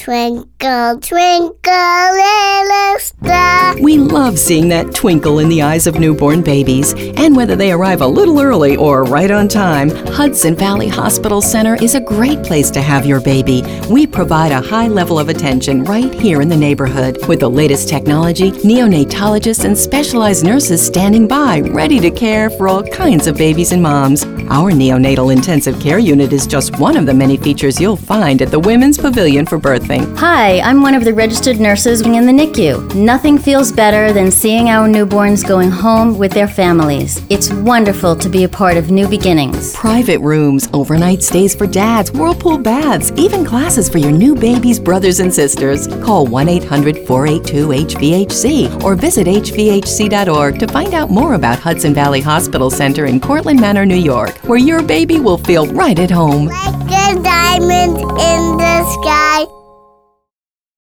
Twinkle, twinkle, little star. We love seeing that twinkle in the eyes of newborn babies. And whether they arrive a little early or right on time, Hudson Valley Hospital Center is a great place to have your baby. We provide a high level of attention right here in the neighborhood with the latest technology, neonatologists, and specialized nurses standing by, ready to care for all kinds of babies and moms. Our neonatal intensive care unit is just one of the many features you'll find at the Women's Pavilion for Birthing. Hi, I'm one of the registered nurses in the NICU. Nothing feels better than seeing our newborns going home with their families. It's wonderful to be a part of new beginnings. Private rooms, overnight stays for dads, whirlpool baths, even classes for your new baby's brothers and sisters. Call 1-800-482-HVHC or visit hvhc.org to find out more about Hudson Valley Hospital Center in Cortland Manor, New York, where your baby will feel right at home. Like a diamond in the sky.